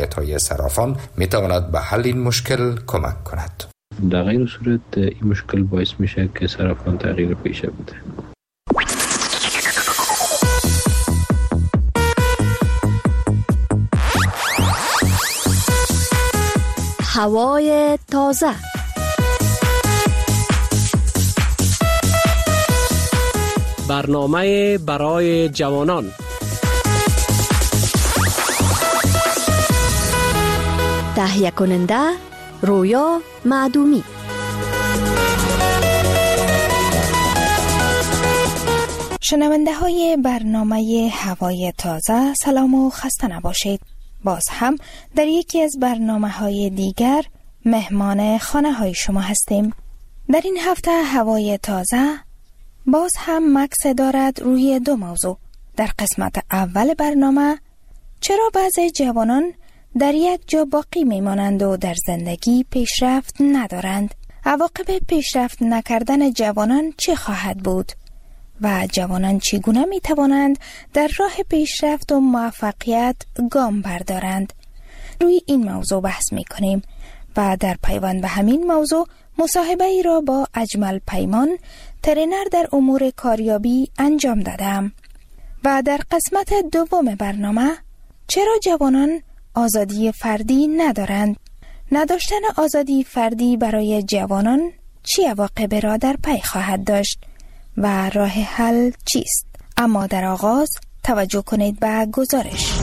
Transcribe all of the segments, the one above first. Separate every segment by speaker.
Speaker 1: فعالیت‌های صرافان می‌تواند به حل این مشکل کمک کند.
Speaker 2: در غیر صورت این مشکل باعث میشه که صرافان تغییر پیشه بده.
Speaker 3: هوای تازه.
Speaker 4: برنامه برای جوانان.
Speaker 3: تهیه کننده رویا معدومی.
Speaker 5: شنونده های برنامه هوای تازه، سلام و خسته نباشید. باز هم در یکی از برنامه های دیگر مهمان خانه های شما هستیم. در این هفته هوای تازه باز هم مکس دارد روی دو موضوع. در قسمت اول برنامه چرا بعضی جوانان در یک جا باقی میمانند و در زندگی پیشرفت ندارند؟ عواقب پیشرفت نکردن جوانان چه خواهد بود؟ و جوانان چگونه می توانند در راه پیشرفت و موفقیت گام بردارند؟ روی این موضوع بحث می کنیم و در پیوند به همین موضوع مصاحبه ای را با اجمل پیمان، ترینر در امور کاریابی انجام دادم. و در قسمت دوم برنامه چرا جوانان آزادی فردی ندارند؟ نداشتن آزادی فردی برای جوانان چه عواقبی را در پی خواهد داشت و راه حل چیست؟ اما در آغاز توجه کنید به گزارش.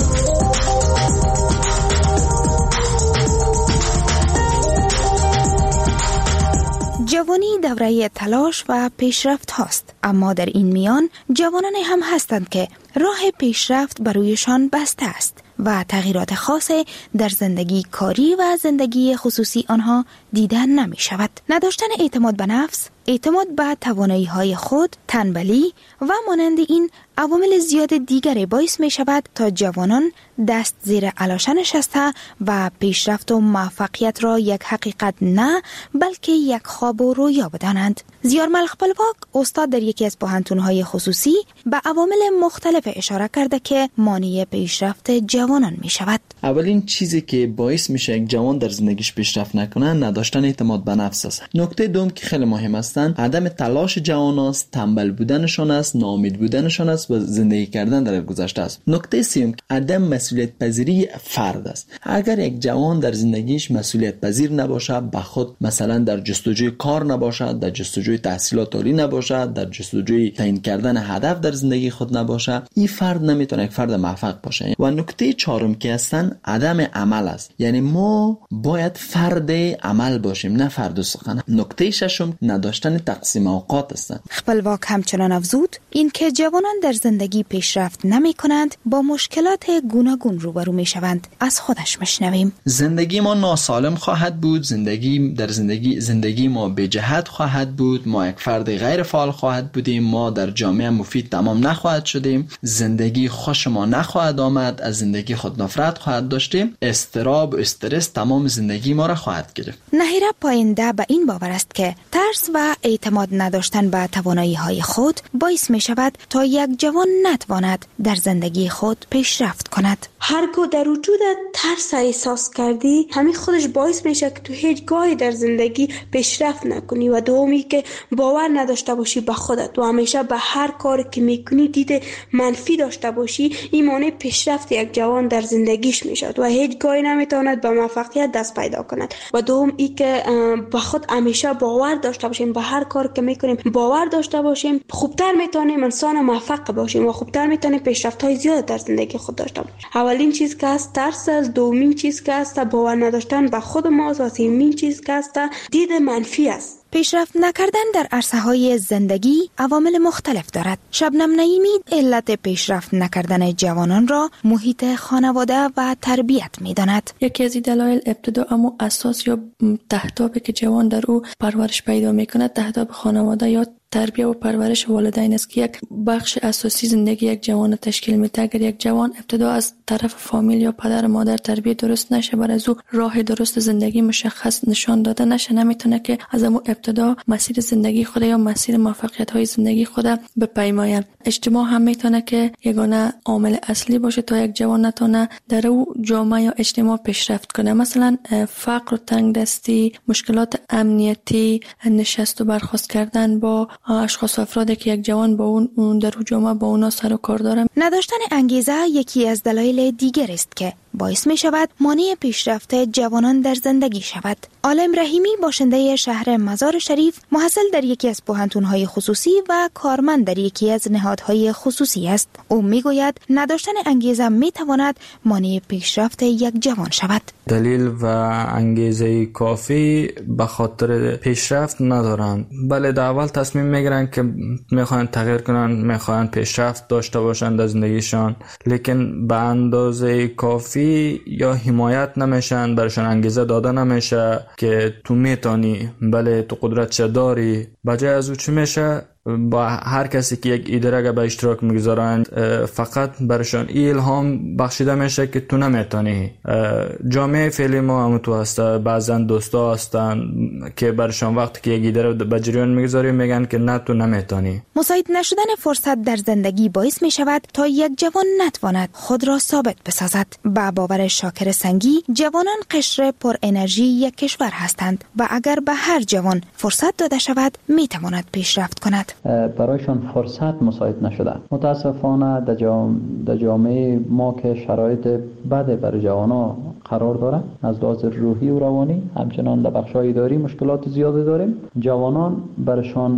Speaker 5: جوانی دوره تلاش و پیشرفت هاست، اما در این میان جوانان هم هستند که راه پیشرفت برویشان بسته است و تغییرات خاصی در زندگی کاری و زندگی خصوصی آنها دیدن نمی شود. نداشتن اعتماد به نفس، اعتماد به توانایی های خود، تنبلی و مانند این عوامل زیاد دیگری باعث می شود تا جوانان دست زیر علاشه نشسته و پیشرفت و موفقیت را یک حقیقت نه بلکه یک خواب و رویا بدانند. زیارمل خپلواک استاد در یکی از پوهنتون‌های خصوصی به عوامل مختلف اشاره کرده که مانع پیشرفت جوانان می شود.
Speaker 6: اولین چیزی که باعث میشه یک جوان در زندگیش پیشرفت نکنه نداشتن اعتماد به نفس است. نکته دوم که خیلی مهم است عدم تلاش جوان است، تنبل بودنشان است، ناامید بودنشان است و زندگی کردن در گذشته است. نکته سوم عدم مسئولیت پذیری فرد است. اگر یک جوان در زندگیش مسئولیت پذیر نباشه، به خود مثلا در جستجوی کار نباشد، در جستجوی تحصیلات عالی نباشد، در جستجوی تعیین کردن هدف در زندگی خود نباشه، این فرد نمیتونه یک فرد موفق باشه. و نکته چهارم که هستن عدم عمل است. یعنی ما باید فرد عمل باشیم نه فرد سخن. نکته ششم نداشتن تقسیم اوقات است.
Speaker 5: خپلواک همچنان افزود این که جوانان در زندگی پیشرفت نمی کنند با مشکلات گوناگون روبرو می شوند. از خودش مشنویم.
Speaker 6: زندگی ما ناسالم خواهد بود، زندگی ما به جهت خواهد بود، ما یک فرد غیر فعال خواهد بودیم، ما در جامعه مفید تمام نخواهد شدیم، زندگی خوش ما نخواهد آمد، از زندگی خود نفرت خواهد داشتیم، اضطراب و استرس تمام زندگی ما را خواهد گرفت.
Speaker 5: نهیره پاینده به این باور است که ترس و اعتماد نداشتن به توانایی های خود باعث می شود تا یک جوان نتواند در زندگی خود پیشرفت کند.
Speaker 7: هرگاه در وجود ترس احساس کردی، همین خودش باعث میشه که تو هیچ گاهی در زندگی پیشرفت نکنی و دومی که باور نداشته باشی به خودت و همیشه به هر کاری که میکنی دید منفی داشته باشی، این مانع پیشرفت یک جوان در زندگیش میشد و هیچ گاهی نمیتواند به موفقیت دست پیدا کند. و دوم ای که به خود همیشه باور داشته باشیم، به هر کاری که میکنیم باور داشته باشیم، خوبتر میتونیم انسان موفق باشیم و خوبتر میتونیم پیشرفت های زیاد در زندگی خود داشته باشیم. اولین چیز که هست ترس است، دومین چیز که هست باور نداشتن به خود ماست و سومین چیز که هست دید منفی است.
Speaker 5: پیشرفت نکردن در عرصه‌های زندگی عوامل مختلف دارد. شبنم نعیمی علت پیشرفت نکردن جوانان را محیط خانواده و تربیت می‌داند.
Speaker 8: یکی از دلایل ابتدا اما اساس یا تهدابی که جوان در او پرورش پیدا می‌کند تهداب خانواده یا تربیت و پرورش والدین است که یک بخش اساسی زندگی یک جوان تشکیل میده. اگر یک جوان ابتدا از طرف فامیل یا پدر و مادر تربیت درست نشه، برای از او راه درست زندگی مشخص نشان داده نشه، نمیتونه که از اون ابتدا مسیر زندگی خود یا مسیر موفقیت های زندگی خود بپیماید. اجتماع هم میتونه که یگانه عامل اصلی باشه تا یک جوان نتونه در او جامعه یا اجتماع پیشرفت کنه. مثلا فقر و تنگدستی، مشکلات امنیتی، نشست و برخاست کردن با اشخاص و افرادی که یک جوان با اون در جامعه با اونا سر و کار داره.
Speaker 5: نداشتن انگیزه یکی از دلایل دیگر است که باعث می شود مانع پیشرفت جوانان در زندگی شود. عالم رحیمی باشنده شهر مزار شریف، محصل در یکی از پوهنتون‌های خصوصی و کارمند در یکی از نهادهای خصوصی است. او می گوید نداشتن انگیزه می تواند مانع پیشرفت یک جوان شود.
Speaker 9: دلیل و انگیزه کافی به خاطر پیشرفت ندارند. بله، در اول تصمیم میگیرن که میخوان تغییر کنن، میخوان پیشرفت داشته باشند در زندگیشان، لیکن به اندازه کافی یا حمایت نمیشن، برشان انگیزه داده نمیشه که تو میتونی، بله تو قدرت داری. بجای از او چی میشه؟ با هر کسی که یک ایده را به اشتراک میگذارند فقط برشان الهام بخشیده میشه که تو نمیتونی. جامعه فعلی ما هم تو هسته، بعضا دوستا هستن که برشان وقتی که یک ایده را به جریان میگذاری میگن که نه تو نمیتونی.
Speaker 5: مساعد نشدن فرصت در زندگی باعث میشود تا یک جوان نتواند خود را ثابت بسازد. با باور شاکر سنگی، جوانان قشر پر انرژی یک کشور هستند و اگر به هر جوان فرصت داده شود میتواند پیشرفت کند.
Speaker 10: برایشان فرصت مساعد نشده. متاسفانه در جامعه ما که شرایط بد برای جوانا قرار داره، از لحاظ روحی و روانی، همچنان در بخش‌های اداری مشکلات زیادی داریم. جوانان برشان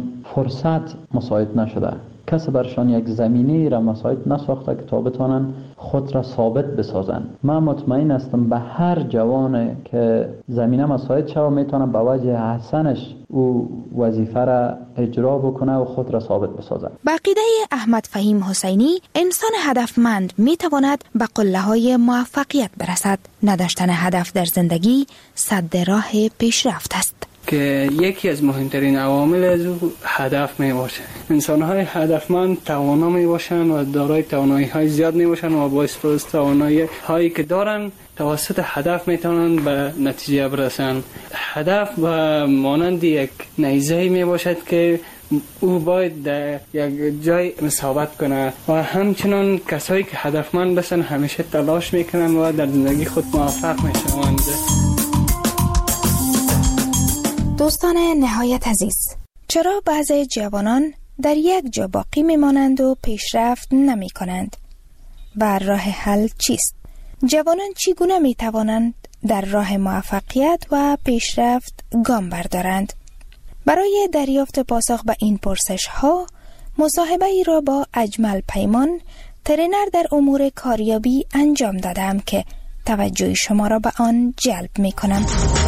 Speaker 10: فرصت مساعد نشده. کسی برشان یک زمینی را مساعد نساخته که تا بتانن خود را ثابت بسازن. من مطمئن هستم به هر جوان که زمینه مساعد شود میتونه به وجه حسنش او وظیفه را اجرا بکنه و خود را ثابت بسازه.
Speaker 5: با عقیده احمد فهیم حسینی، انسان هدفمند میتواند به قله‌های موفقیت برسد. نداشتن هدف در زندگی سد راه پیشرفت است.
Speaker 11: که یکی از مهمترین عوامل از او هدف می باشه. انسان‌های هدفمند توانا می باشند و دارای توانایی‌های زیاد می باشند و با استفاده از توانایی‌هایی که دارن توسط هدف می توانند به نتیجه برسند. هدف به مانند یک نیزه می باشد که او باید در یک جای ثابت کنه و همچنان کسایی که هدفمند باشند همیشه تلاش میکنن و در زندگی خود موفق میشوند.
Speaker 5: دوستان نهایت عزیز، چرا بعضی جوانان در یک جا باقی میمانند و پیشرفت نمی کنند؟ و راه حل چیست؟ جوانان چگونه می توانند در راه موفقیت و پیشرفت گام بردارند؟ برای دریافت پاسخ به این پرسش ها، مصاحبه ای را با اجمل پیمان، ترینر در امور کاریابی انجام دادم که توجه شما را به آن جلب می کنم.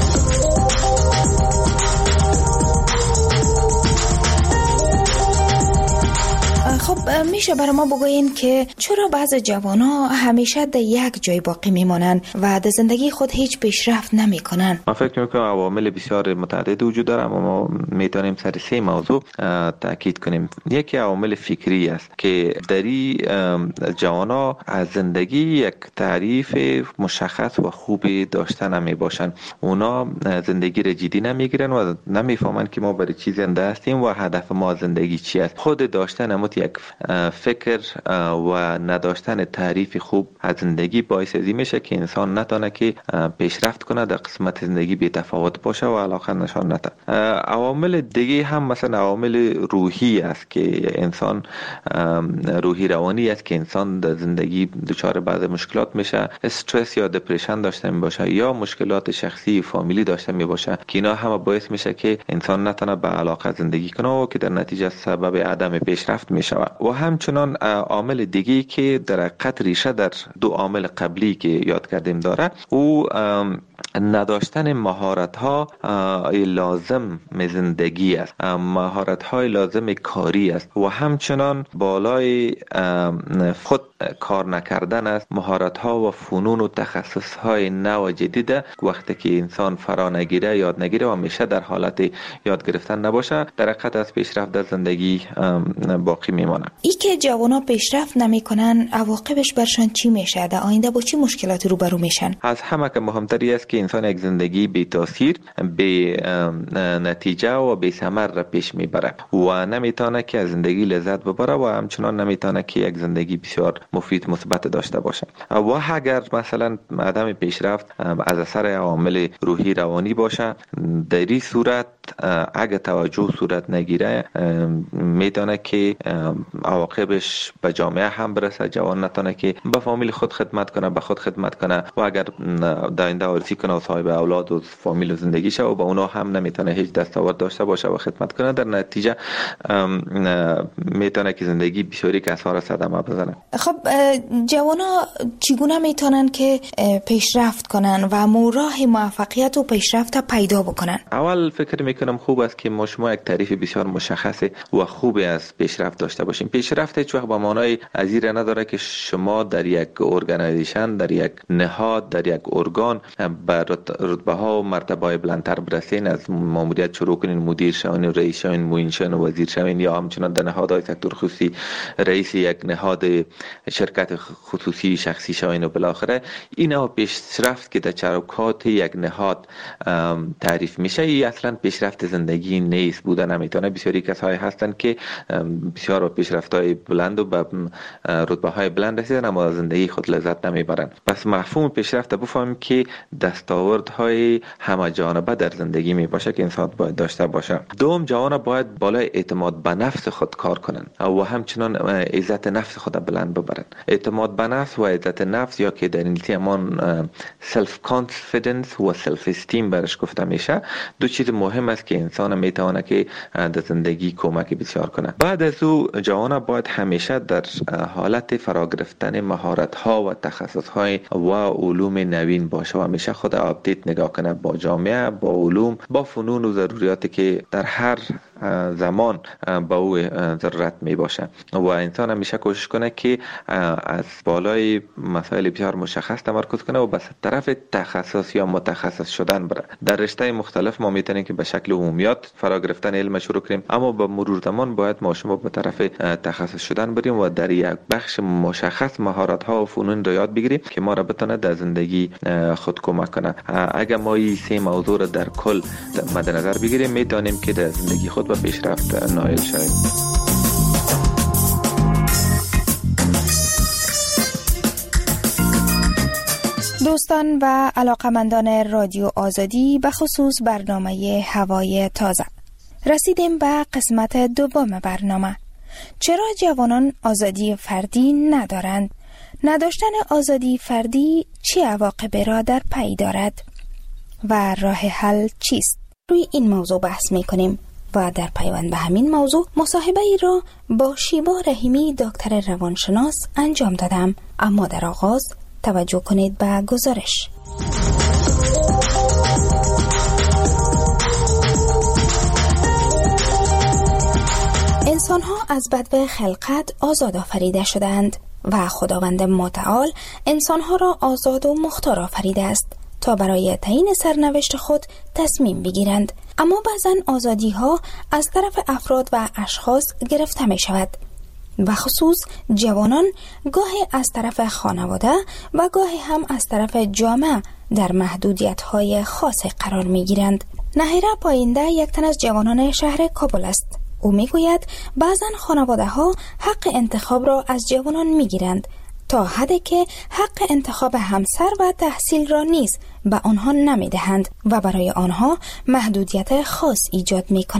Speaker 5: خب میشه برای ما بگوین که چرا بعض جوان‌ها همیشه در یک جای باقی میمانند و در زندگی خود هیچ پیشرفت نمیکنن؟
Speaker 12: من فکر میکنم عوامل بسیار متعدد وجود داره، اما ما میتونیم سر 3 موضوع تاکید کنیم. یکی عوامل فکری است که دری جوان‌ها از زندگی یک تعریف مشخص و خوبی داشته نمی باشند. اونا زندگی را جدی نمیگیرن و نمیفهمن که ما برای چی زنده هستیم و هدف ما زندگی چی است. خود داشتن یک فکر و نداشتن تعریف خوب از زندگی باعث ازی میشه که انسان نتونه که پیشرفت کنه، در قسمت زندگی بی تفاوت باشه و علاقه نشان نده. عوامل دیگه هم مثلا عوامل روحی است که انسان روحی روانی است که انسان در زندگی دچار بعض مشکلات میشه، استرس یا دپرشن داشته میباشه یا مشکلات شخصی فامیلی داشته میباشه که اینا هم باعث میشه که انسان نتونه به علاقه زندگی کنه و که در نتیجه سبب عدم پیشرفت میشه. داره. و همچنان عامل دیگی که در حقیقت ریشه در دو عامل قبلی که یاد کردیم داره، او نداشتن مهارت ها لازم زندگی است، مهارت های لازم کاری است و همچنان بالای خود کار نکردن است. مهارت ها و فنون و تخصص های نو جدید وقتی که انسان فرا نگیره، یاد نگیره و همیشه در حالت یاد گرفتن نباشه، در حقیقت از پیشرفت در زندگی باقی میمانه.
Speaker 5: ای که جوانا پیشرفت نمیکنن عواقبش برشان چی میشه؟ در آینده با چی مشکلاتی روبرو میشن؟
Speaker 12: از همه که مهمتری است که انسان یک زندگی بی تاثیر، بی نتیجه و بی ثمر را پیش میبره و نمیتونه که از زندگی لذت ببره و همچنان نمیتونه که یک زندگی بسیار مفید مثبت داشته باشه. و اگر مثلا عدم پیشرفت از اثر عوامل روحی روانی باشه، در این صورت اگه توجه صورت نگیره میتونه که عواقبش به جامعه هم برسه. جوان نتونه که به فامیل خود خدمت کنه، به خود خدمت کنه و اگر در آینده وارثی کنه و صاحب اولاد و فامیل و زندگی شه و با اونا هم نمیتونه هیچ دستاورد داشته باشه و خدمت کنه، در نتیجه میتونه که زندگی بسیاری کسار صدمه بزنه.
Speaker 5: خب جوانا چگونه میتونن که پیشرفت کنن و راه موفقیت و پیشرفت پیدا بکنن؟
Speaker 12: اول فکر میکنم خوب است که ما شما یک تعریف بسیار مشخص و خوبی از پیشرفت داشته باشیم. پیشرفت هیچ وقت به معنای ازیر نداره که شما در یک ارگانیزیشن، در یک نهاد، در یک ارگان به رتبه ها و مرتبه های بلندتر برسین، از ماموریت شروع کنین، مدیر شوین، رئیس شوین، معین شوین و وزیر شوین، یا همچنان در نهادهای سکتور خصوصی رئیس یک نهاد شرکت خصوصی شخصی شوین و بالاخره اینا پیشرفت که در چوکات یک نهاد تعریف میشه. این اصلا پیشرفت زندگی نیست، بوده نمیتونه. بسیاری کسایی هستن که بسیار با پیشرفت‌های بلند و به رتبه‌های بلند رسیدن اما زندگی خود لذت نمیبرن. پس مفهوم پیشرفت بفهمیم که دستاوردهای همه جانبه در زندگی می باشه که انسان باید داشته باشه. دوم، جوان باید بالای اعتماد به نفس خود کار کنن و همچنان عزت نفس خود بلند ببرن. اعتماد به نفس و عزت نفس، یا که در انگلیسی همان سلف کانفیدنس و سلف استیم برش گفته میشه، دو چیز مهم است که انسان میتونه که در زندگی کمک بسیار کنه. بعد از او جوان باید همیشه در حالت فرا گرفتن مهارت ها و تخصص های و علوم نوین باشه و همیشه خود آپدیت نگاه کنه با جامعه، با علوم، با فنون و ضروریاتی که در هر زمان با او ضرورت می باشه و انسان همیشه کوشش کنه که از بالای مسائل بسیار مشخص تمرکز کنه و به طرف تخصص یا متخصص شدن بره. در رشته مختلف ما میتونیم که به شکل عمومیات فرا گرفتن علم شروع کنیم، اما با مرور زمان باید ما شما به طرف تخصص شدن بریم و در یک بخش مشخص مهارت ها و فنون رو یاد بگیریم که ما را بتونه در زندگی خود کمک کنه. اگر ما این سه موضوع رو در کل مد نظر بگیریم میتونیم که در زندگی خود به پیشرفت نائل شویم.
Speaker 5: دوستان و علاقمندان رادیو آزادی، به خصوص برنامه هوای تازه، رسیدیم به قسمت دوم برنامه. چرا جوانان آزادی فردی ندارند؟ نداشتن آزادی فردی چه عواقبی را در پی دارد و راه حل چیست؟ روی این موضوع بحث می‌کنیم و در پیوند به همین موضوع مصاحبه ای را با شیوا رحیمی دکتر روانشناس انجام دادم. اما در آغاز توجه کنید به گزارش. انسان‌ها از بدو خلقت آزاد آفریده شدند و خداوند متعال انسان‌ها را آزاد و مختار آفریده است تا برای تعیین سرنوشت خود تصمیم بگیرند. اما بعضن آزادی‌ها از طرف افراد و اشخاص گرفته می شود و خصوص جوانان گاهی از طرف خانواده و گاهی هم از طرف جامعه در محدودیت‌های خاص قرار می‌گیرند. نهیره پاینده یک تن از جوانان شهر کابل است. او می‌گوید بعضن خانواده‌ها حق انتخاب را از جوانان می‌گیرند تا حدی که حق انتخاب همسر و تحصیل را نیز به آنها نمی‌دهند و برای آنها محدودیت خاص ایجاد می‌کنند.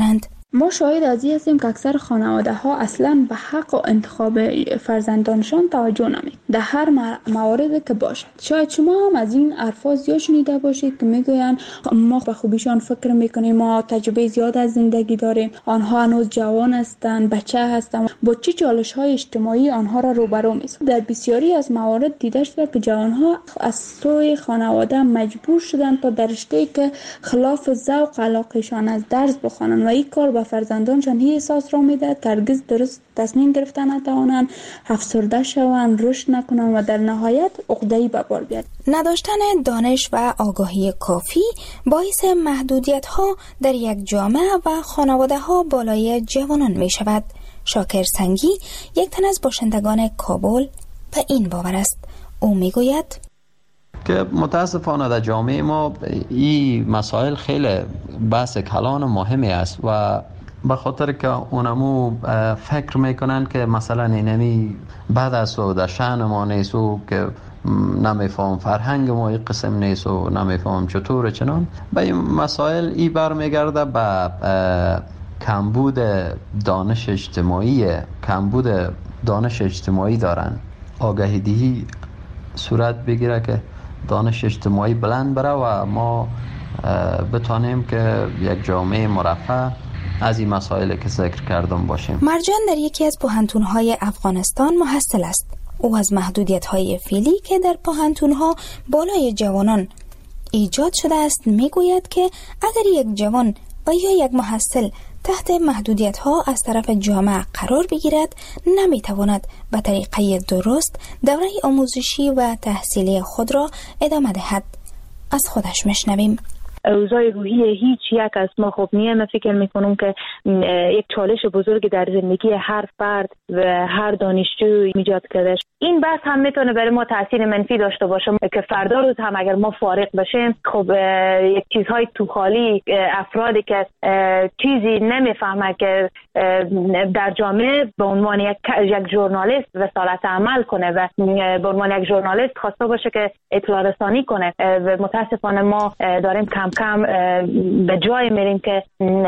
Speaker 13: ما شاهد از این هستیم که اکثر خانواده ها اصلا به حق و انتخاب فرزندانشان توجه نمی در هر موارد که باشد. شاید شما هم از این الفاظ زیاد شنیده باشید که میگویند ما به خوبیشان فکر میکنیم، ما تجربه زیاد از زندگی داریم، آنها هنوز جوان هستند، بچه هستند، با چه چالش های اجتماعی آنها را روبرو می‌سازد. در بسیاری از موارد دیده شده که جوانها از سوی خانواده مجبور شدند تا در رشته‌ای که خلاف ذوق علاقه‌شان از درس بخوانند و این کار به فرزندانشان این احساس را میدهد که هرگز درست تصمیم گرفتن نتوانند، افسرده شوند، رشد نکنند و در نهایت عقده‌ای به بار بیاید.
Speaker 5: نداشتن دانش و آگاهی کافی باعث محدودیت‌ها در یک جامعه و خانواده‌ها بالای جوانان می‌شود. شاکر سنگی، یک تن از باشندگان کابل، به این باور است. او میگوید
Speaker 10: که متاسفانه در جامعه ما این مسائل خیلی بحث کلان و مهمی است و به خاطر که اونمو فکر میکنن که مثلا اینمی بعد از و در شأن ما نیست و که نمیفهم فرهنگ ما این قسم نیست و نمیفهم چطور چنان به این مسائل ای برمیگرده به کمبود دانش اجتماعی دارن. آگاهی دهی صورت بگیره که دانش اجتماعی بلند بره و ما بتانیم که یک جامعه مرفه از این مسائل که ذکر کردم باشیم.
Speaker 5: مرجان در یکی از پوهنتون‌های افغانستان محصل است. او از محدودیت‌های فعلی که در پوهنتون‌ها بالای جوانان ایجاد شده است میگوید که اگر یک جوان و یا یک محصل تحت محدودیت‌ها از طرف جامعه قرار بگیرد، نمی‌تواند به طریقه درست دوره آموزشی و تحصیلی خود را ادامه دهد. از خودش میشنویم.
Speaker 14: اوضاع روحی هیچ یک از ما خوب نیه. من فکر میکنم که یک چالش بزرگ در زندگی هر فرد و هر دانشجو ایجاد کرده. این بحث هم میتونه برای ما تاثیر منفی داشته باشه که فردا روز هم اگر ما فارغ بشیم، خب یک چیزهای تو خالی، افرادی که چیزی نمیفهمه که در جامعه به عنوان یک ژورنالیست رسالت عمل کنه و به عنوان یک ژورنالیست خواسته باشه که اطلاع رسانی کنه و متاسفانه ما داریم کم به جای میریم که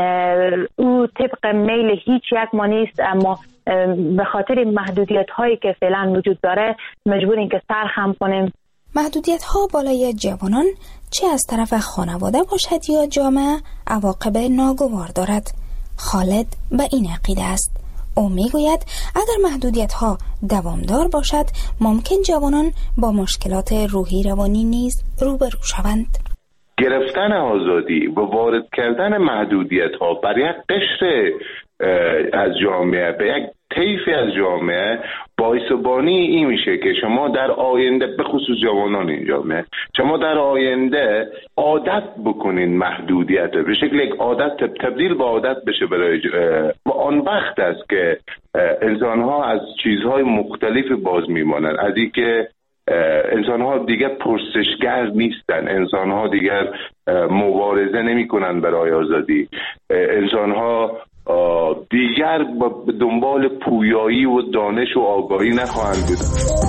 Speaker 14: او طبق میل هیچ یک ما نیست، اما به خاطر محدودیت هایی که فعلا وجود داره مجبوریم که سرخم کنیم.
Speaker 5: محدودیت ها بالای جوانان چه از طرف خانواده باشد یا جامعه عواقب ناگوار دارد. خالد به این عقیده است. او میگوید اگر محدودیت ها دوامدار باشد ممکن جوانان با مشکلات روحی روانی نیز روبرو شوند.
Speaker 15: گرفتن آزادی و وارد کردن محدودیت ها بر یک قشر از جامعه به یک طیفی از جامعه باعث بانی این میشه که شما در آینده به خصوص جوانان این جامعه شما در آینده عادت بکنین محدودیت به شکل یک عادت تبدیل به عادت بشه برای و آن وقت است که انسان ها از چیزهای مختلف باز میمانند، از این که انسان ها دیگر پرسشگر نیستن، انسان ها دیگر مبارزه نمی کنن برای آزادی، انسان ها دیگر به دنبال پویایی و دانش و آگاهی نخواهند بود.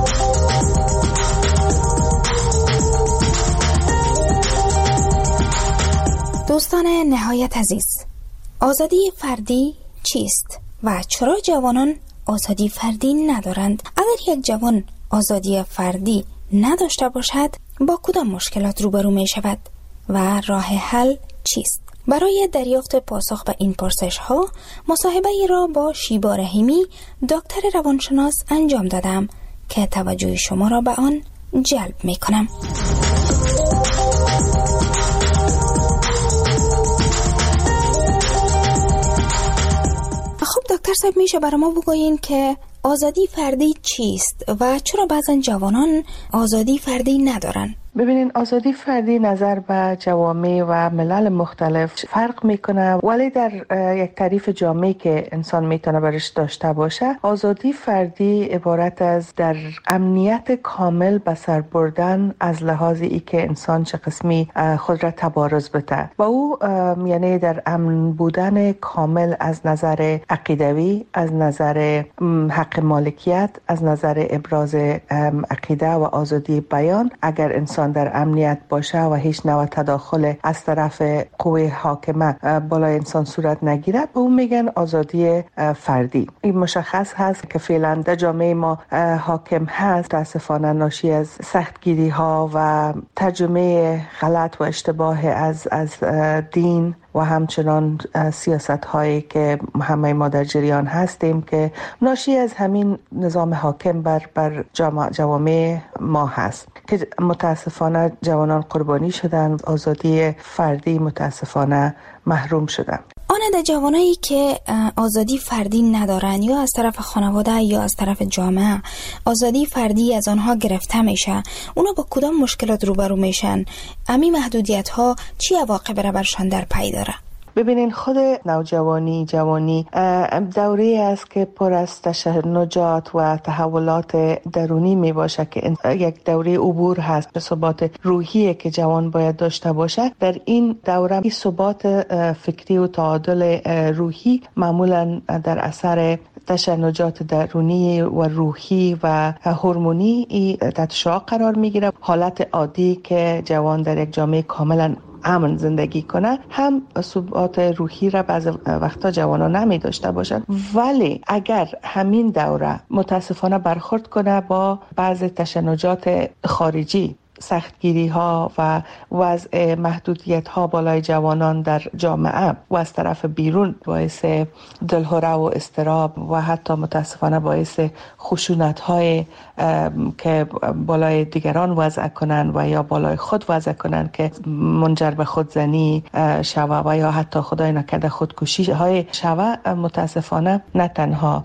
Speaker 5: دوستان نهایت عزیز، آزادی فردی چیست و چرا جوانان آزادی فردی ندارند؟ اگر یک جوان آزادی فردی نداشته باشد با کدام مشکلات روبرو می شود و راه حل چیست؟ برای دریافت پاسخ به این پرسش ها مصاحبه ای را با شیبا رحیمی دکتر روانشناس انجام دادم که توجه شما را به آن جلب می کنم. خب دکتر صاحب، میشه برای ما بگویین که آزادی فردی چیست و چرا بعضا جوانان آزادی فردی ندارن؟
Speaker 16: ببینین، آزادی فردی نظر به جوامع و ملل مختلف فرق میکنه، ولی در یک تعریف جامعی که انسان میتونه برش داشته باشه، آزادی فردی عبارت از در امنیت کامل به سر بردن از لحاظ ای که انسان چه قسمی خود را تبارز بده و او یعنی در امن بودن کامل از نظر عقیدوی، از نظر حق مالکیت، از نظر ابراز عقیده و آزادی بیان، اگر انسان در امنیت باشه و هیچ نوع تداخل از طرف قوه حاکمه بالای انسان صورت نگیره، به اون میگن آزادی فردی. این مشخص هست که فعلا در جامعه ما حاکم هست، متاسفانه ناشی از سختگیری ها و ترجمه غلط و اشتباه از دین و همچنان سیاست هایی که همه ما در جریان هستیم که ناشی از همین نظام حاکم بر جوامع ما هست که متاسفانه جوانان قربانی شدن، آزادی فردی متاسفانه محروم شدن.
Speaker 5: آن جوانایی که آزادی فردی ندارن، یا از طرف خانواده یا از طرف جامعه آزادی فردی از آنها گرفته میشه، اونا با کدام مشکلات روبرو میشن؟ امی محدودیت ها چی عواقب را برشان در پی داره؟
Speaker 16: ببینین، خود نوجوانی جوانی دوره است که پر از تشنجات و تحولات درونی می باشه که یک دوره عبور هست به ثبات روحی که جوان باید داشته باشه. در این دوره این ثبات فکری و تعادل روحی معمولا در اثر تشنجات درونی و روحی و هورمونی تحت شعاع قرار میگیره. حالت عادی که جوان در یک جامعه کاملا امن زندگی کنه هم ثبات روحی را بعض وقتا جوانان نمی داشته باشند، ولی اگر همین دوره متاسفانه برخورد کنه با بعض تشنجات خارجی، سختگیری ها و وضع محدودیت ها بالای جوانان در جامعه و از طرف بیرون باعث دلهره و اضطراب و حتی متاسفانه باعث خشونت های که بالای دیگران وضع کنن و یا بالای خود وضع کنن که منجر به خودزنی شوه و یا حتی خدای نکرده خودکشی های شوه، متاسفانه نه تنها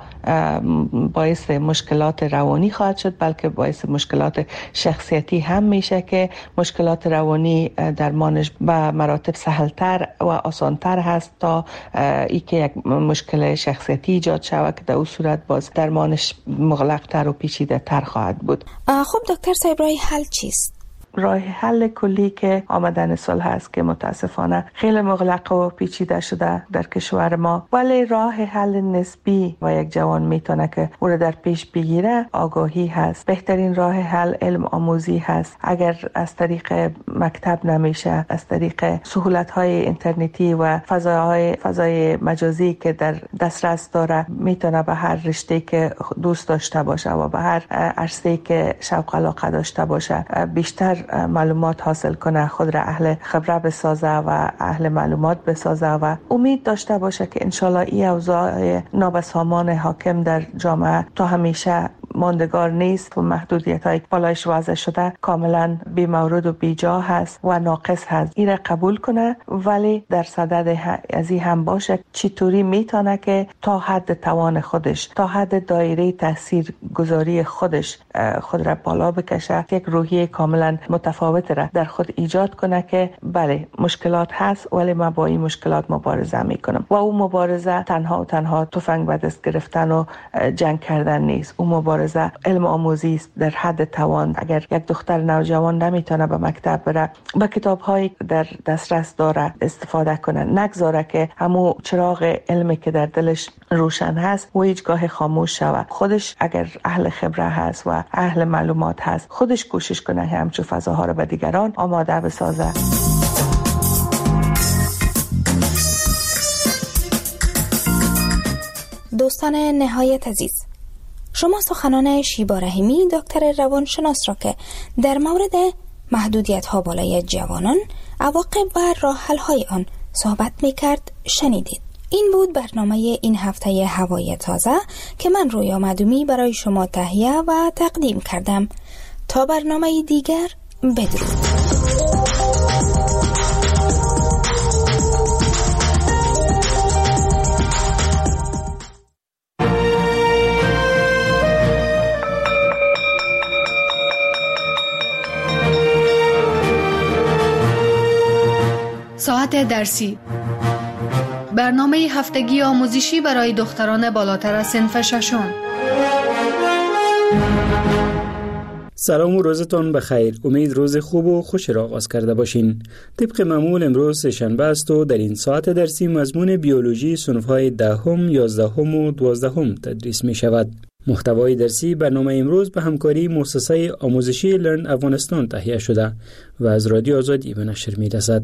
Speaker 16: باعث مشکلات روانی خواهد شد بلکه باعث مشکلات شخصیتی هم میشه که مشکلات روانی درمانش به مراتب سهلتر و آسانتر هست تا ای که یک مشکل شخصیتی ایجاد شود که در اون صورت باز درمانش مغلق‌تر و پیچیده‌تر خواهد بود.
Speaker 5: خب دکتر صاحب، راه حل چیست؟
Speaker 16: راه حل کلی که آمدن صلح هست که متاسفانه خیلی مغلق و پیچیده شده در کشور ما، ولی راه حل نسبی و یک جوان میتونه که او را در پیش بگیره آگاهی هست. بهترین راه حل علم آموزی هست. اگر از طریق مکتب نمیشه، از طریق سهولت‌های اینترنتی و فضای مجازی که در دسترس داره میتونه به هر رشته که دوست داشته باشه و به هر عرصه‌ای که شوق علاقه داشته باشه بیشتر معلومات حاصل کنه، خود را اهل خبره بسازه و اهل معلومات بسازه و امید داشته باشه که انشالله این اوضاع نابسامان حاکم در جامعه تا همیشه ماندگار نیست و محدودیت‌های بالایش وضع شده کاملا بی مورد و بی جا هست و ناقص هست. این را قبول کنه، ولی در صدد از این هم باشه چطوری میتونه که تا حد توان خودش، تا حد دایره تاثیر گذاری خودش خود را بالا بکشه، یک روحیه کاملا متفاوت را در خود ایجاد کنه که بله مشکلات هست ولی من با این مشکلات مبارزه میکنم. و اون مبارزه تنها تفنگ به دست گرفتن و جنگ کردن نیست. اون مبارزه علم آموزی است در حد توان. اگر یک دختر نوجوان نمیتونه به مکتب بره، با کتاب‌هایی در دسترس داره استفاده کنه، نگذاره که همون چراغ علمی که در دلش روشن هست و هیچگاه خاموش شود. خودش اگر اهل خبره هست و اهل معلومات هست، خودش کوشش کنه همچو فضاها رو به دیگران آماده بسازه.
Speaker 5: دوستان نهایت عزیز، شما سخنان شیبا رحیمی دکتر روانشناس را که در مورد محدودیت ها بالای جوانان، عواقب و راه حل های آن صحبت میکرد شنیدید. این بود برنامه این هفته هوای تازه که من رویا معدومی برای شما تهیه و تقدیم کردم. تا برنامه دیگر، بدرود.
Speaker 17: ساعت درسی، برنامه هفتگی آموزشی برای دختران بالاتر از صنف ششم.
Speaker 18: سلام و روزتان بخیر. امید روز خوب و خوش را آغاز کرده باشین. طبق معمول امروز شنبه است و در این ساعت درسی مضمون بیولوژی صنف‌های 10، 11 و 12 تدریس می شود. محتوای درسی برنامه امروز به همکاری مؤسسه آموزشی لرن افغانستان تهیه شده و از رادیو آزادی به نشر می رسد.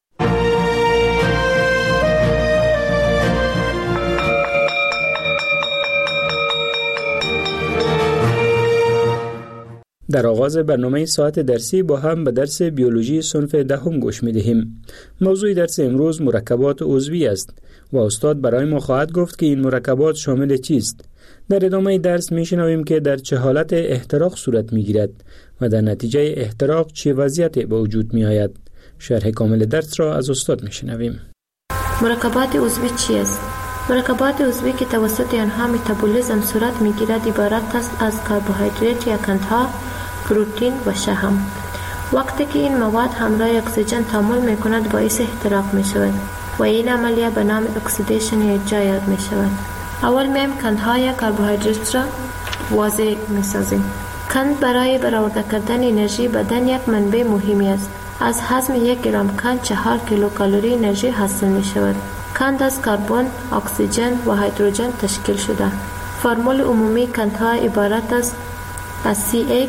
Speaker 18: در آغاز برنامه ساعت درسی با هم به درس بیولوژی صنف دهم گوش می دهیم. موضوع درس امروز مرکبات عضوی است و استاد برای ما خواهد گفت که این مرکبات شامل چیست. در ادامه درس می شنویم که در چه حالت احتراق صورت می گیرد و در نتیجه احتراق چه وضعیتی به وجود می آید. شرح کامل درس را از استاد می شنویم.
Speaker 19: مرکبات عضوی چیست؟ مرکبات عضوی که توسط آنها متابولیسم صورت می گیرد عبارت است از کربوهیدرات یا قندها، پروتئین و شحم. وقتی که این مواد همراه اکسیژن تعامل می کند باعث احتراق می شود و این عملیه به نام اکسیدیشن یا اجزا یاد می شود. اول میم قندها یا کربوهیدرات را واضح می سازیم. قند برای برآورده کردن انرژی بدن یک منبع مهمی است. از هضم 1 گرم قند 4 کیلوکالری انرژی حاصل می شود. قند از کربن، اکسیژن و هیدروژن تشکیل شده. فرمول عمومی قندها عبارت است از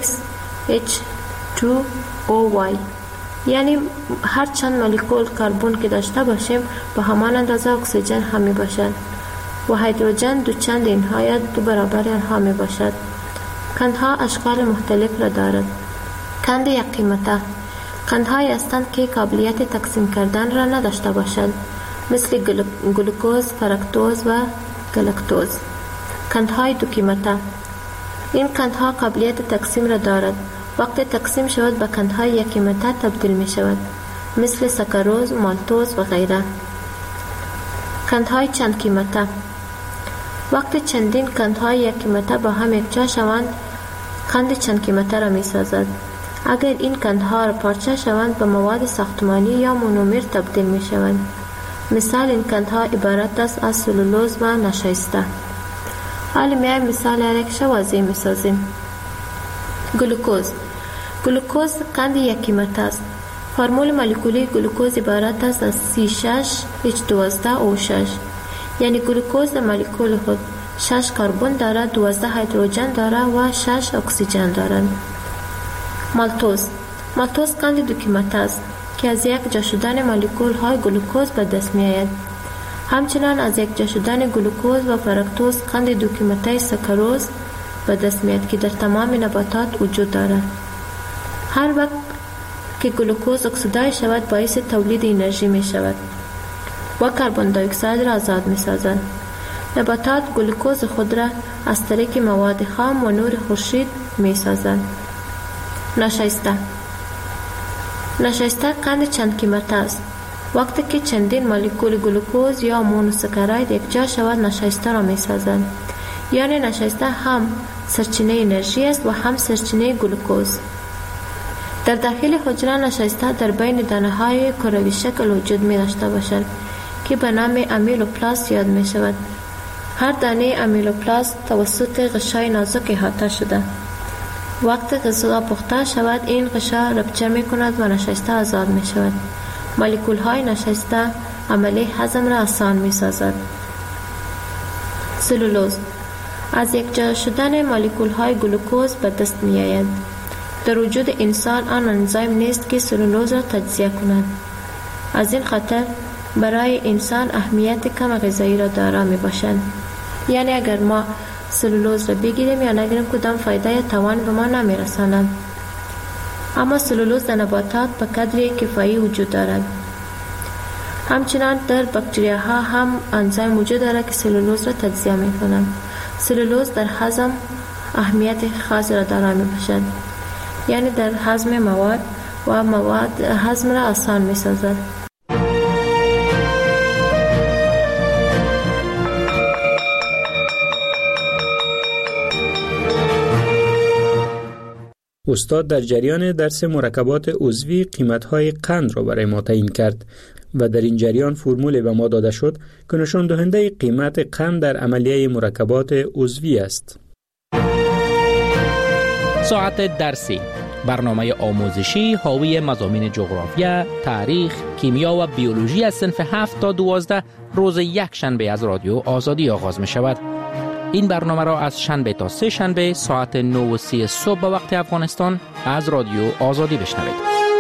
Speaker 19: CXH2OY، یعنی هر چند مولکول کربن که داشته باشیم به همان اندازه اکسیژن هم می باشد و هیدروژن دو چند اینها یا 2 برابر آنها می باشد. قندها اشکال مختلف را دارد. قند یک قیمته قندهایی هستند که قابلیت تقسیم کردن را نداشته باشند، مثل گلوکوز، فرکتوز و گلاکتوز. قندهای دو قیمته این قندها قابلیت تقسیم را دارد. وقتی تقسیم شود به قندهای یک قیمته تبدیل می شود، مثل ساکاروز، مالتوز و غیره. قندهای چند قیمته وقتی چندین قندهای یک قیمته با هم یکجا شوند قند چند قیمته را می سازد. اگر این قندها را پارچه شوند به مواد ساختمانی یا مونومر تبدیل می شوند. مثال این قندها عبارت است از سلولوز و نشایسته. حالا میایم مثال یک واضح می سازیم. گلوکوز قند یک قیمت است. فرمول مولکولی گلوکوز عبارت است از C6H12O6، یعنی گلوکوز در مولکول خود 6 کربن دارد، 12 هیدروژن دارد و 6 اکسیژن دارد. مالتوز قند دو قیمت است که از یک جا شدن مولکول های گلوکوز به دست می آید. همچنان از یک جا شدن گلوکوز و فرکتوز قند دو قیمته ساکاروز به دست می آید که در تمام نباتات وجود دارد. هر وقت که گلوکوز اکسیدای شود باعث تولید انرژی می شود و کربن دی اکساید را آزاد می سازد. نباتات گلوکوز خود را از طریق مواد خام و نور خورشید می سازند. نشایسته قند چند قیمته است. وقتی که چندین مولکول گلوکوز یا مونوساکاراید یکجا شود نشایسته را می سازند. یعنی نشایسته هم سرچینه انرژی است و هم سرچینه گلوکوز. در داخل حجره نشایسته در بین دانه های کروی شکل وجود می داشته باشند که به نام امیلوپلاست یاد می شود. هر دانه امیلوپلاست توسط غشای نازک احاطه شده. وقتی غذا پخته شود این غشا رپچه می کند و نشایسته آزاد می شود. مولکول های نشایسته عملی هضم را آسان می سازد. سلولوز از یک جا شدن مولکول های گلوکوز به دست می آید. در وجود انسان آن انزیم نیست که سلولوز را تجزیه کند. از این خاطر برای انسان اهمیت کم غذایی را دارا می باشند. یعنی اگر ما سلولوز را بگیریم یا نگیریم کدام فایده یا توان به ما نمی رساند. اما سلولوز در نباتات به قدری کفایی وجود دارد. همچنان در باکتریاها هم انزیم وجود دارد که سلولوز را تجزیه می کنند. سلولوز در هضم اهمیت خاص را دارا می باشد. یعنی در هضم مواد و مواد هضم را آسان می سازد.
Speaker 18: استاد در جریان درس مرکبات عضوی قیمت‌های قند را برای ما تعیین کرد و در این جریان فرمولی به ما داده شد که نشان دهنده قیمت قند در عملیه مرکبات عضوی است.
Speaker 20: ساعت درسی، برنامه آموزشی حاوی مضامین جغرافیا، تاریخ، کیمیا و بیولوژی از صنف 7 تا 12 روز یک شنبه از رادیو آزادی آغاز می شود. این برنامه را از شنبه تا سه شنبه ساعت 9:30 صبح به وقت افغانستان از رادیو آزادی بشنوید.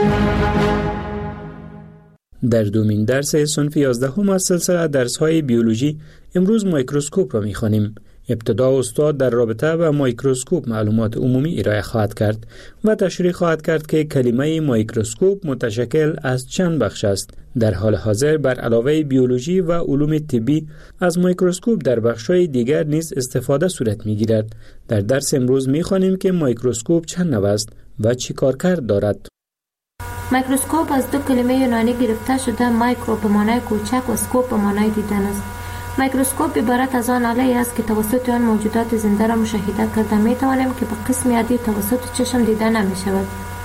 Speaker 18: در دومین درس صنف 11 از سلسله درس‌های بیولوژی امروز میکروسکوپ را می‌خوانیم. ابتدا استاد در رابطه با میکروسکوپ معلومات عمومی ارائه خواهد کرد و تشریح خواهد کرد که کلمه میکروسکوپ متشکل از چند بخش است. در حال حاضر بر علاوه بیولوژی و علوم طبی از میکروسکوپ در بخش‌های دیگر نیز استفاده صورت می‌گیرد. در درس امروز می‌خوانیم که میکروسکوپ چند نوع است و چی کارکرد دارد.
Speaker 19: میکروسکوپ از دو کلمه یونانی گرفته شده، مایکرو به معنای کوچک و اسکوپ به معنای دیدن است. میکروسکوپ عبارت از آن آله است که توسط آن موجودات زنده را مشاهده کرده می‌توانیم که به قسم عادی توسط چشم دیده نمی‌شود.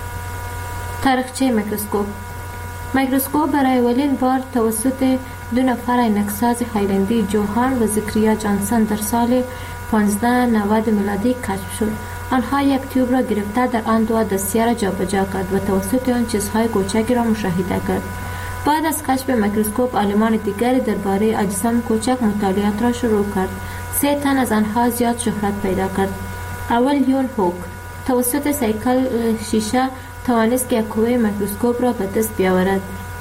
Speaker 19: تاریخچه میکروسکوپ برای اولین بار توسط دو نفر عینک‌ساز هایلندی، جوهان و زکریا جانسن در سال 1590 میلادی کشف شد. آنها یک تیوب را گرفته در آن دو دستیه را جابجا کرد و توسط آن چیزهای کوچکی را مشاهده کرد. بعد از کشف میکروسکوپ عالمان دیگری درباره اجسام کوچک مطالعات را شروع کرد. 3 تن از آنها زیاد شهرت پیدا کرد. اول یون هوک توسط سیکل شیشه توانست که یک قوه میکروسکوپ را به دست بیاورد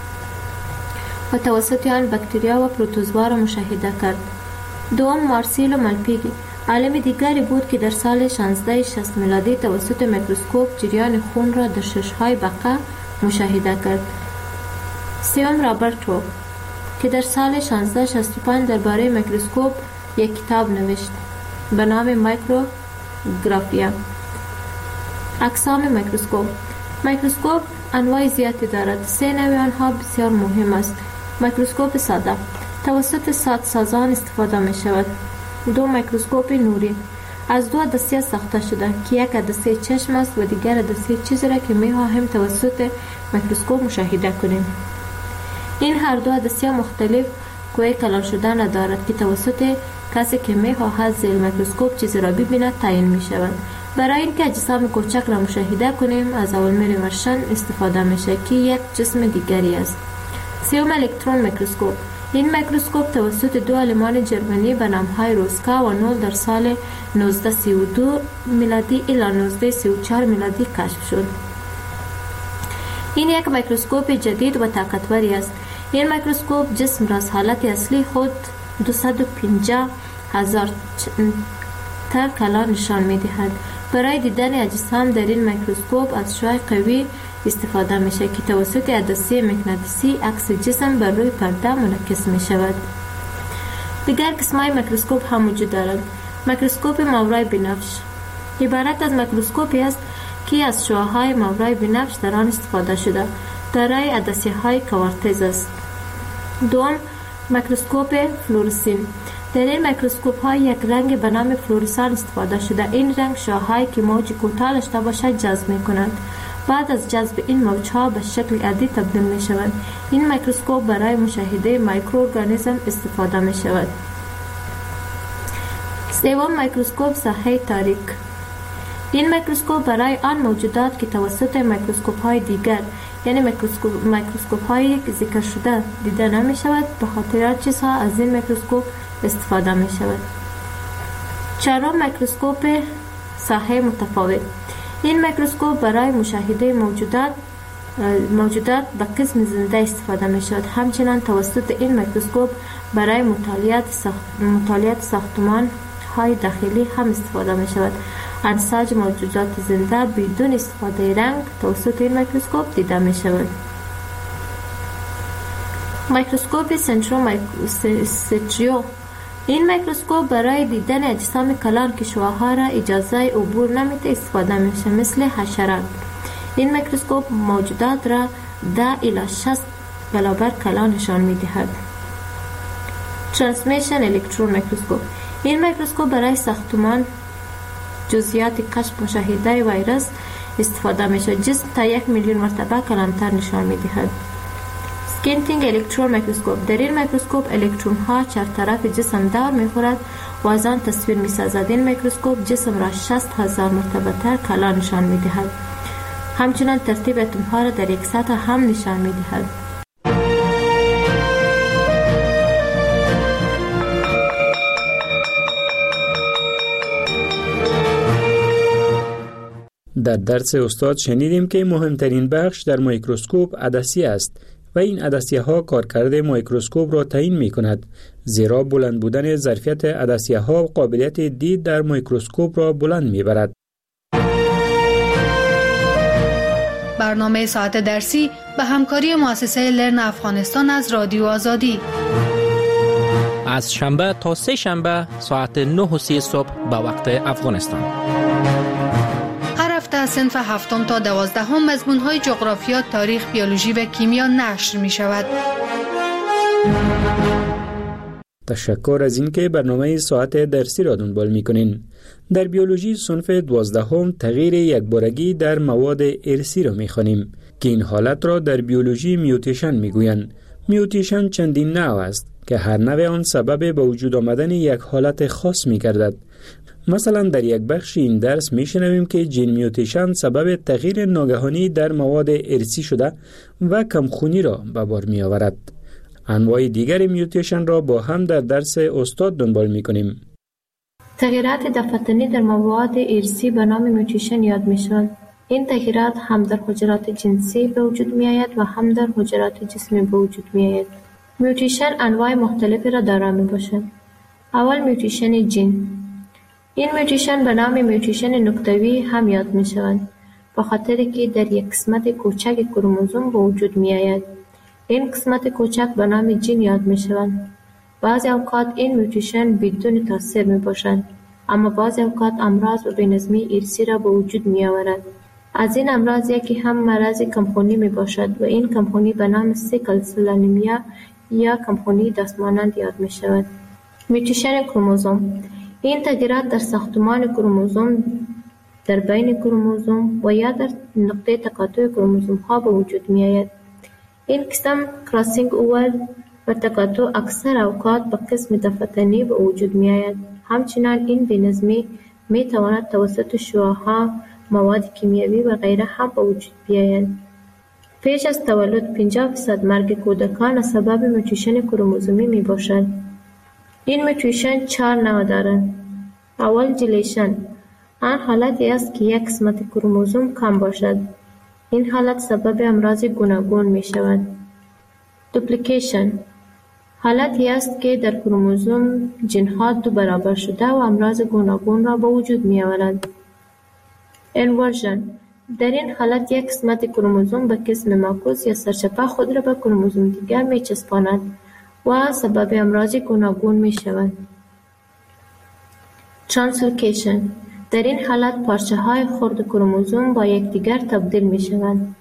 Speaker 19: و توسط آن باکتریا و پروتوزوا را مشاهده کرد. دوم مارسیلو مالپیگی عالم دیگری بود که در سال 1660 میلادی توسط میکروسکوپ جریان خون را در شش‌های بقا مشاهده کرد. سوم رابرت هوک که در سال 1665 درباره میکروسکوپ یک کتاب نوشت به نام مایکروگرافیا. اقسام میکروسکوپ انواع زیادی دارد. 3 نوع آنها بسیار مهم است. میکروسکوپ ساده توسط سازان استفاده می شود. 2 میکروسکوپ نوری از 2 عدسه ساخته شده که یک عدسه چشم است و دیگر عدسه چیزی را که می خواهیم توسط میکروسکوپ مشاهده کنیم. این هر دو عدسه مختلف قوه کلان شده ندارد که توسط کسی که می خواهد زیر میکروسکوپ چیزی را ببیند تعیین می شود. برای اینکه اجسام کوچک را مشاهده کنیم از اولمیر مرشن استفاده می شود که یک جسم دیگری است. سوم الکترون میکروسکوپ. این میکروسکوپ توسط 2 عالمان جرمنی به نام‌های روسکا و نول در سال 1932 میلادی الی 1934 میلادی کشف شد. این یک میکروسکوپ جدید و طاقتوری است. این میکروسکوپ جسم را از حالت اصلی خود 250,000 تا کلا نشان می‌دهد. برای دیدن اجسام در این میکروسکوپ از شعاع قوی استفاده میشه که توسط عدسه مغناطیسی عکس جسم بر روی پرده منعکس میشود. دیگر قسم‌های میکروسکوپ هم وجود دارد. میکروسکوپ ماورای بنفش عبارت از میکروسکوپی است که از شعاع‌های ماورای بنفش در آن استفاده شده دارای عدسه‌های کوارتز است. دوم میکروسکوپ فلورسین. در این میکروسکوپ ها یک رنگ به نام فلورسان استفاده شده. این رنگ شعاع‌هایی که موج کوتاه داشته باشد جذب می‌کنند. بعد از جذب این موج‌ها به شکل عادی تبدیل می‌شوند. این میکروسکوپ برای مشاهده میکروارگانیسم استفاده می‌شود. سوم میکروسکوپ ساحه تاریک. این میکروسکوپ برای آن موجودات که توسط میکروسکوپ‌های دیگر یعنی میکروسکوپ‌های ذکر شده دیده نمی‌شود به خاطر آن چیزها از این میکروسکوپ استفاده می‌شود. چهارم میکروسکوپ ساحه متفاوت. این میکروسکوپ برای مشاهده موجودات به قسم زنده استفاده می‌شود. همچنین توسط این میکروسکوپ برای مطالعات ساختمان های داخلی هم استفاده می‌شود. انساج موجودات زنده بدون استفاده رنگ توسط این میکروسکوپ دیده می‌شود. میکروسکوپ سنترومایکروستریو. این میکروسکوپ برای دیدن اجسام کلان که شعاع‌ها را اجازه عبور نمیده استفاده میشه مثل حشرات. این میکروسکوپ موجودات را 10 الی 60 برابر کلان نشان میدهد. ترانسمیشن الکترون میکروسکوپ. این میکروسکوپ برای ساختمان جزئیات کشف مشاهده ویروس استفاده میشه. جسم تا 1,000,000 مرتبه کلانتر نشان میدهد. سکینتینگ الکترون میکروسکوپ. در این میکروسکوپ الکترون ها چهارطرف جسم دور میخورد و از آن تصویر میسازد. این میکروسکوپ جسم را 60,000 مرتبه تر کلا نشان میدهد. همچنان ترتیب اتم ها را در یک سطح هم نشان میدهد.
Speaker 18: در درس استاد شنیدیم که مهمترین بخش در میکروسکوپ عدسیه است و این عدسیه ها کارکرد میکروسکوپ را تعیین می کند، زیرا بلند بودن ظرفیت عدسیه ها قابلیت دید در میکروسکوپ را بلند می برد.
Speaker 17: برنامه ساعت درسی به همکاری مؤسسه لرن افغانستان از رادیو آزادی
Speaker 20: از شنبه تا سه شنبه ساعت 9:30 صبح به وقت افغانستان.
Speaker 17: هر هفته از صنف 7 تا 12 مضمون‌های جغرافیا، تاریخ، بیولوژی و کیمیا نشر می شود.
Speaker 18: تشکر از اینکه برنامه ساعت درسی را دنبال می‌کنین. در بیولوژی صنف 12 تغییر یکبارگی در مواد ارثی را می‌خوانیم که این حالت را در بیولوژی میوتیشن می‌گویند. میوتیشن چندین نوع است که هر نوع آن سبب به وجود آمدن یک حالت خاص می‌گردد. مثلا در یک بخش این درس می‌شنویم که ژن میوتیشن سبب تغییر ناگهانی در مواد ارثی شده و کمخونی را به بار می‌آورد. انواع دیگر میوتیشن را با هم در درس استاد دنبال می‌کنیم.
Speaker 19: تغییرات دفتنی در مواد ارثی به نام میوتیشن یاد می‌شوند. این تغییرات هم در حجرات جنسی به وجود می‌آید و هم در حجرات جسمی به وجود می‌آید. میوتیشن انواع مختلفی را دارا می‌باشد. اول میوتیشن ژن. این میوتیشن به نام میوتیشن نکته‌ای هم یاد می‌شوند، به خاطر که در یک قسمت کوچک کروموزوم به وجود می‌آید. این قسمت کوچک به نام ژن یاد می‌شوند. بعضی اوقات این میوتیشن بدون تاثیر میباشند، اما بعضی اوقات امراض و بی‌نظمی ارثی را به وجود می‌آورد. از این امراض یکی هم مرض کمخونی میباشد و این کمخونی به نام سیکل سل انیمیا یا کمخونی دستمانند یاد می‌شود. میوتیشن کروموزوم. این تغییرات در ساختمان کروموزوم، در بین کروموزوم و یا در نقطه تقاطع کروموزوم‌ها به وجود می‌آید. این قسم کراسینگ اوور و تقاطع اکثر اوقات به قسم دفتنی به وجود می آید. همچنان این بی‌نظمی می تواند توسط شعاع‌ها، مواد کیمیایی و غیره هم به وجود بیاید. پیش از تولد 50% مرگ کودکان سبب میوتیشن کروموزومی می باشد. این میوتیشن 4 نوع دارد. اول جلیشن. آن حالتی است که یک قسمت کروموزوم کم باشد. این حالت سبب امراض گوناگون می شود. دوپلیکیشن. حالتی است که در کروموزوم ژن‌ها 2 برابر شده و امراض گوناگون را به وجود می آورد. انورژن. در این حالت یک قسمت کروموزوم به قسم معکوس یا سرچپه خود را به کروموزوم دیگر می چسباند و سبب امراض گوناگون می شود. ترانسلوکیشن. در این حالت پارچه های خرد کروموزوم با یکدیگر تبدیل می شوند.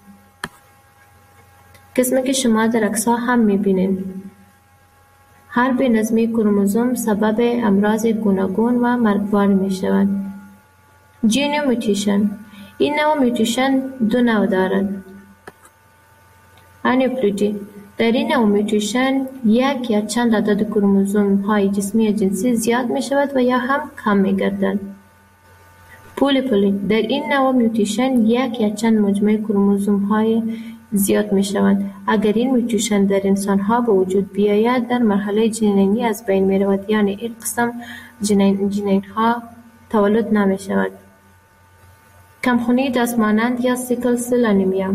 Speaker 19: قسمی که شما در عکس‌ها هم می بینید. هر بی‌نظمی کروموزوم سبب امراض گوناگون و مرگبار می شود. ژن میوتیشن. این نوع میوتیشن 2 نوع دارد. انیپلوژی. در این نوع میوتیشن یک یا چند عدد کروموزوم های جسمی یا جنسی زیاد می شود و یا هم کم می گردند. پولیپولی. در این نوع میوتیشن یک یا چند مجموعه کروموزوم های زیاد می شوند. اگر این میوتیشن در انسان ها به وجود بیاید در مرحله جنینی از بین می رود، یعنی این قسم جنین ها تولد نمی شود. کمخونی دستمانند یا سیکل سل انیمیا.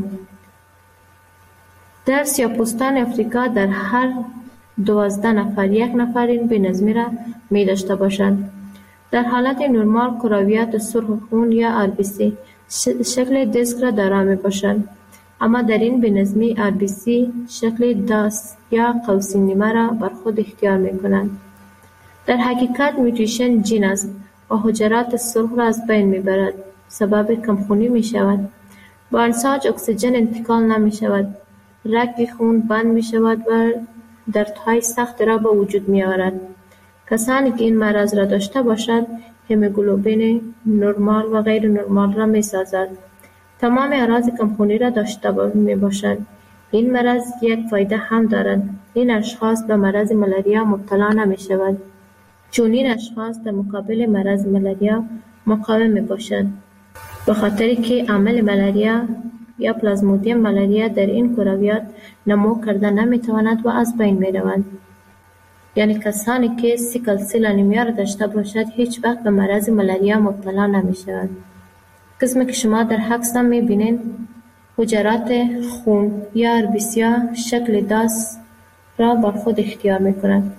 Speaker 19: در سیاه‌پوستان افریقا در هر 12 نفر 1 نفر این بی‌نظمی را می داشته باشند. در حالت نرمال کرویات سرخ خون یا RBC شکل دیسک را دارا می باشند، اما در این بی‌نظمی RBC شکل داس یا قوسی نیمه را بر خود اختیار می کنند. در حقیقت میوتیشن ژن است و حجرات سرخ را از بین می برد، سبب کمخونی می شود. با انساج اکسیژن انتقال نمی شود، رگ خون بند می شود و دردهای سخت را به وجود می آورد. کسانی که این مرض را داشته باشند هموگلوبین نرمال و غیر نرمال را می سازد. تمام اعراض کمخونی را داشته می باشند. این مرض یک فایده هم دارد. این اشخاص به مرض ملاریا مبتلا نمی شود، چون این اشخاص در مقابل مرض ملاریا مقاوم می باشند، به خاطر که عامل ملاریا یا پلازمودیم ملاریا در این کرویات نمو کرده نمی تواند و از بین می روند. یعنی کسانی که سیکل سل انیمیا را داشته باشد هیچ وقت به مرض ملاریا مبتلا نمی شود. قسمی که شما در عکس هم میبینین حجرات خون یا RBC شکل داس را بر خود اختیار میکنند.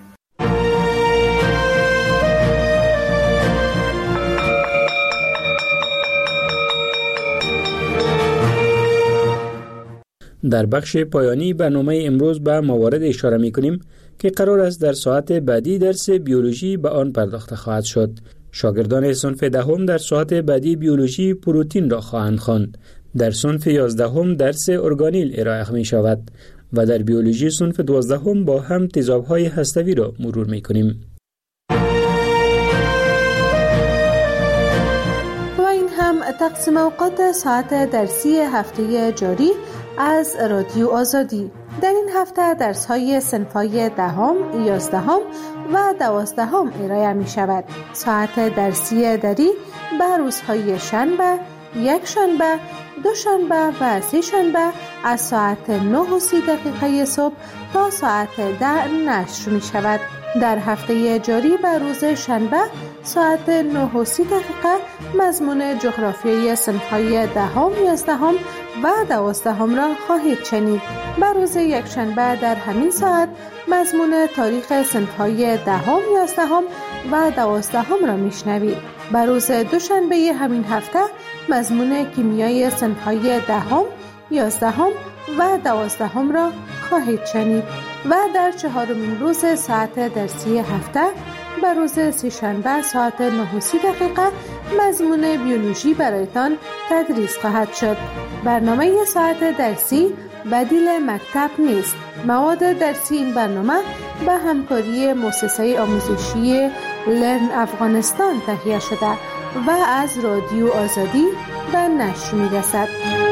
Speaker 18: در بخش پایانی برنامه امروز به موارد اشاره میکنیم که قرار است در ساعت بعدی درس بیولوژی به آن پرداخته خواهد شد. شاگردان صنف دهم در ساعت بعدی بیولوژی پروتئین را خواهند خواند. در صنف 11 درس ارگانیل ارائه می شود و در بیولوژی صنف 12 با هم تیزاب‌های هسته‌ای را مرور می کنیم.
Speaker 17: و این هم تقسیم اوقات ساعت درسی هفته جاری از رادیو آزادی. در این هفته درس‌های صنف‌های 10، 11 و 12 ارائه می شود. ساعت درسی دری به روزهای شنبه، یک شنبه، دو شنبه و سه شنبه از ساعت 9:30 صبح تا ساعت 10 نشر می شود. در هفته جاری به روز شنبه ساعت 9:30 مضمون جغرافیای صنف‌های 10، 11 و 12 را خواهید شنید. به روز یک شنبه در همین ساعت مضمون تاریخ صنف‌های 10، 11 و 12 را میشنوید. به روز دوشنبه همین هفته مضمون کیمیای صنف‌های 10، 11 و 12 را خواهید شنید و در چهارمین روز ساعت درسی هفته به روز سه‌شنبه ساعت 9:30 مضمون بیولوژی برایتان تدریس خواهد شد. برنامه ساعت درسی بدیل مکتب نیست. مواد درسی این برنامه به همکاری مؤسسه آموزشی لرن افغانستان تهیه شده و از رادیو آزادی به نشر می‌رسد.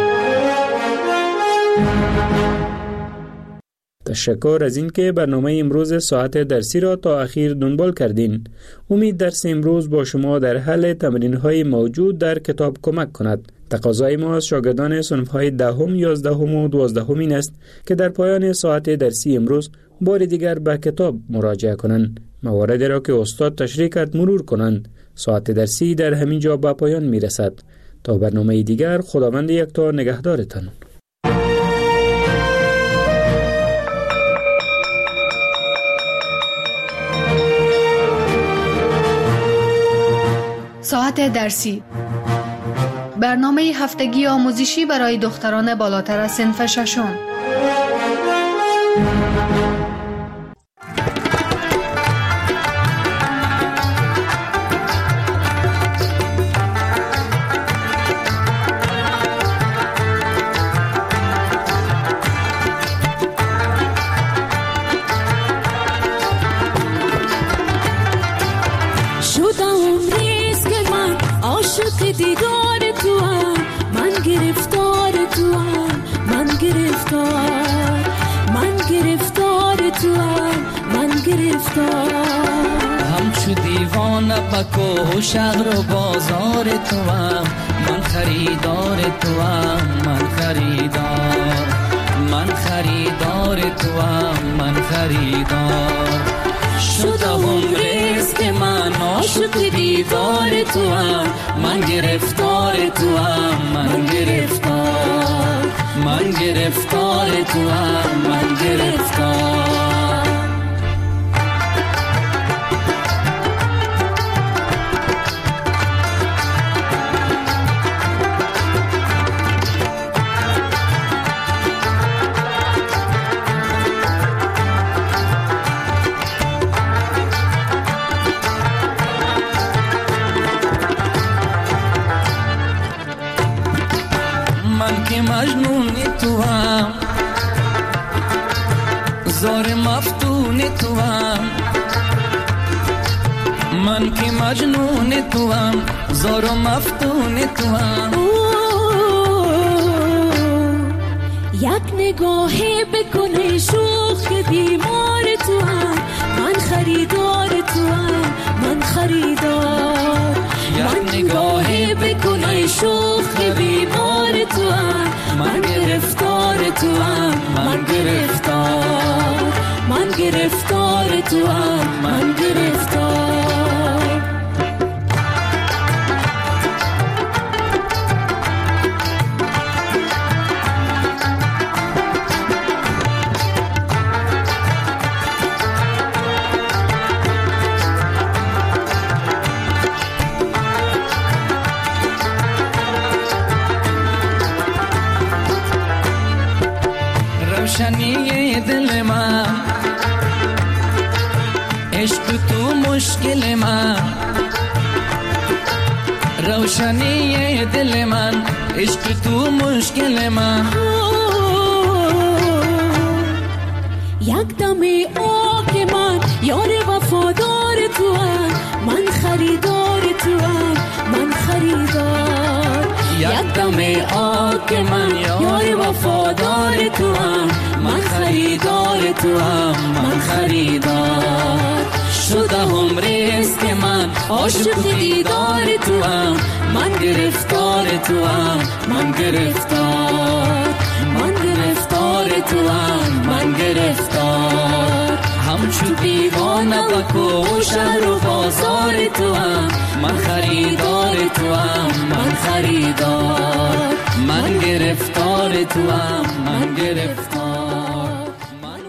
Speaker 18: تشکر از اینکه برنامه امروز ساعت درسی را تا اخیر دنبال کردین. امید درس امروز با شما در حل تمرین‌های موجود در کتاب کمک کند. تقاضای ما از شاگردان صنف‌های 10، 11 و 12 این است که در پایان ساعت درسی امروز بار دیگر به کتاب مراجعه کنند. مواردی را که استاد تشریح کرد مرور کنند. ساعت درسی در همین جا به پایان می‌رسد. تا برنامه دیگر خداوند یکتا نگهدارتان.
Speaker 17: ساعت درسی، برنامه هفتگی آموزشی برای دختران بالاتر از صنف ششم.
Speaker 21: همچو دیوانه بکو شهر و بازار تو هم، من خریدار تو هم، من خریدار، من خریدار تو هم، من خریدار. شدم رزق من عاشق دیدار تو هم، من گرفتار تو هم، من گرفتار، من گرفتار تو هم، من گرفتار. مجنون تو هم، زار مفتون تو هم، من که مجنون تو هم، زار و مفتون تو هم.
Speaker 22: یک نگاهی بکنه شوخ بیمار تو هم، من خریدار تو هم، من خریدار.
Speaker 21: یک نگاهی بکنه شوخ بیمار تو هم، من گرفتار تو هم، من گرفتار، من گرفتار تو هم، من گرفتار. من، روشنی دل من، عشق تو مشکل من.
Speaker 22: یک دم آه من یار وفادار تو هم، من خریدار تو هم، من خریدار.
Speaker 21: یک دم آه من یار وفادار تو هم، من خریدار تو هم، من خریدار. شده هم ریست من عاشق دیدار تو هم، من گرفتار تو هم، من گرفتار. من گرفتار تو هم، من گرفتار. همچو دیوانه بکو شهر و بازار تو هم، من خریدار تو هم، من خریدار. من گرفتار تو هم، من گرفتار.